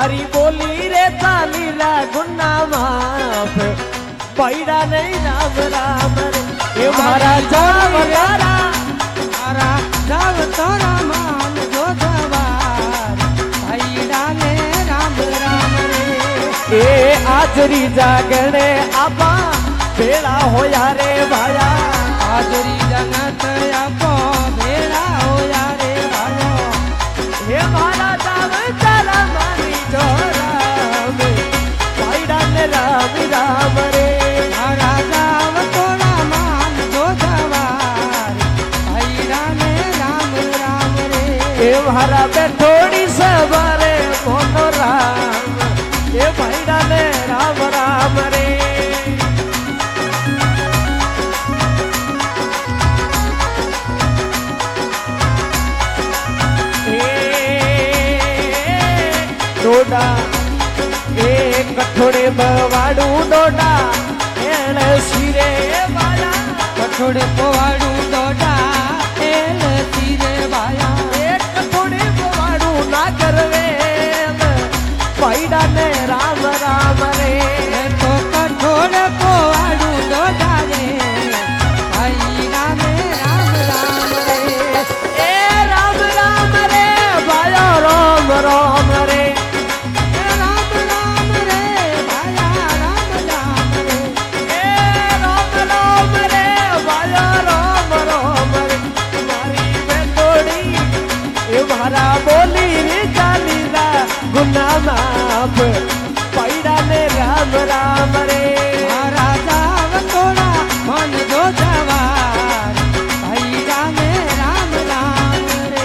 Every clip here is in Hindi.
हरी बोली रे चाली रा गुन्ना माफ पैड़ा नहीं राम राम रे ये मारा जाव तारा मारा जाव तारा मान जो जवार पैड़ा ने राम राम रे ए आजरी जागणे आपा बेड़ा होया रे भाया आजरी जगत आपो बेड़ा होया रे भाया हे मारा जाव तारा मानी जो राम पैड़ा ने राम राम रे मारा जाव तोरा मान जो जवार पैड़ा ने राम राम रे ए मारा बैठोड़ी सवारे मोनो राम ये पैड़ा ने राम राम रे डोडा एक कठोड़े बवाड़ू डोडा एल सिरे बाया कठोड़े पोवाड़ू डोडा एल सिरे बाया एक कठोड़े बवाड़ू ना करवे पैड़ा ने राम राम रे तो कठोड़े पोवाड़ू डोडा रे पैड़ा ने राम राम रे ए राम राम रे बाया राम राम रे मारा बोली रे चाली रा गुना माफ पैड़ा ने राम राम रे मारा जाव तोड़ा मन जो जवार पैड़ा ने राम राम रे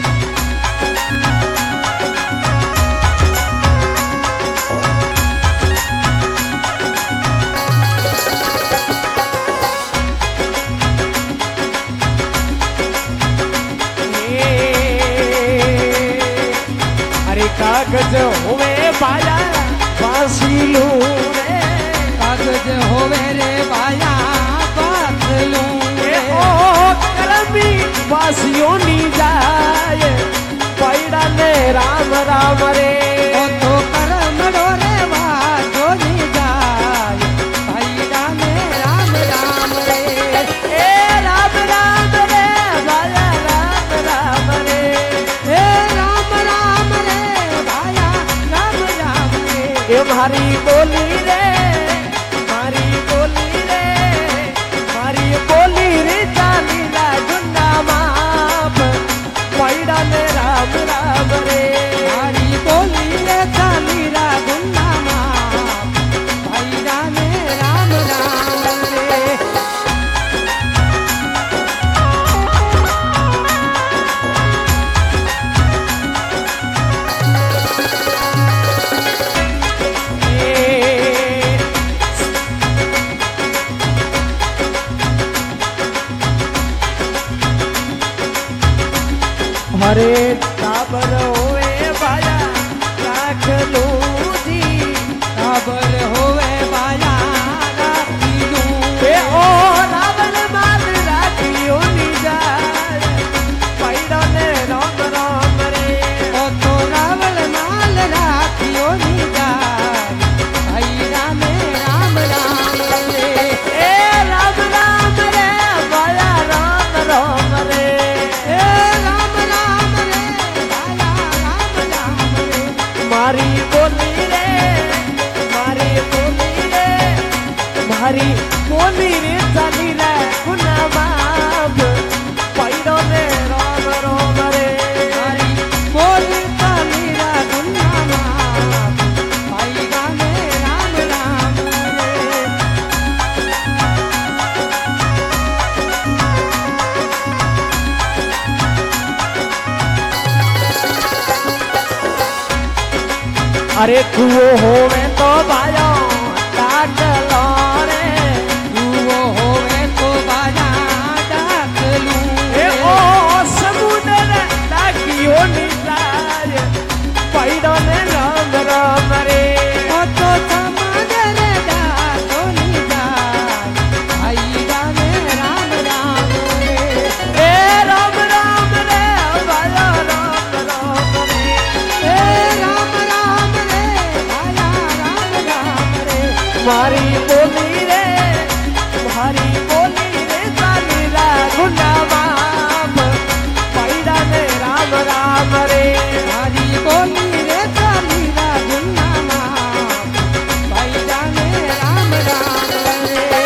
कागज होवे बाया बासिलू रे कागज होवे रे बाया बासिलू रे ओ करमी बासियों नी जाए पैड़ा ने राम राम रे ओ तो करम रे बाजो नी जाए पैड़ा ने राम राम रे ए राम राम रे बाया राम राम रे ए राम राम रे बाया राम राम रे ये मारी बोली रे मारी बोली रे मारी बोली रे चाली रा गुन्ना माप पैड़ा ने राम राम रे मारी बोली रे चाली रा गुन्ना माप पैड़ा ने राम राम रे हरे काबर होए बाया राख लू जी काबर होवे बाया राखीलू ए ओ रावण माल राखियो नी जाए पैड़ा ने राम राम रे ओ तो रावण माल राखियो नी जाए पैड़ा ने राम राम रे ए राम राम रे बाया राम राम रे ए राम राम रे बाया राम राम रे मारी बोली रे मारी बोली रे मारी बोली रे चाली रे गुना माफ पैड़ा ने राम राम रे हरी बोली चाली रा गुन्ना माप पैड़ा ने राम राम रे अरे कुओ होवे तो भायो डाकलो रे वो होवे तो बाजा डाकलू ए ओ समुद्र डाकियो नी जाए पैड़ा ने राम राम रे ओ तो समुद्र डाको नी जाए पैड़ा ने राम राम रे ए राम राम रे भायो राम राम रे ए राम राम मारी बोली रे चाली रा गुना बाप पैड़ा ने राम राम रे मारी बोली रे चाली रा गुना बाप पैड़ा ने राम राम रे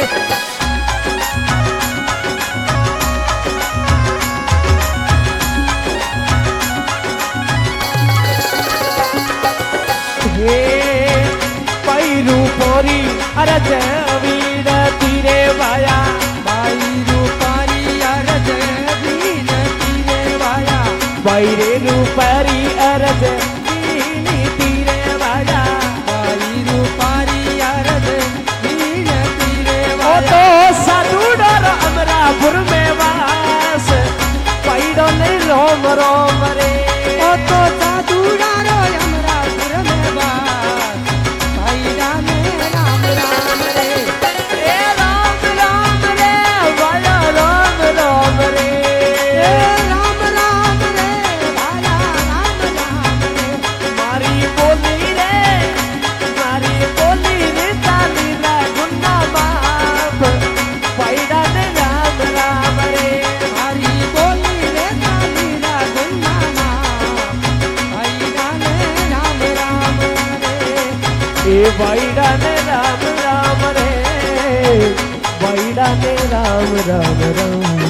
हे पैरू पोरी अरज वीर तीरे वाया बाई रूपारी अरज वीर तीरे वाया बैरे रूपारी अरज वीनी तीरे वाया बाई रूपारी अरज वीर तीरे ओ वाया तो साधु डर अमरापुर में वास पैड़ो ने रोम रोम रे ओ तो साधुड़ा रो अमरापुर में बास पैड़ा ने राम राम रे ए राम राम रे वाया राम राम रे ए राम राम रे वाया राम राम रे मारी बोली रे चाली रा गुन्ना बाप पैड़ा ने राम राम रे हरी बोली रे चाली रा गुन्ना बाप पैड़ा ने राम राम रे ए बैड़ा ने राम राम रे बैड़ा ने राम राम राम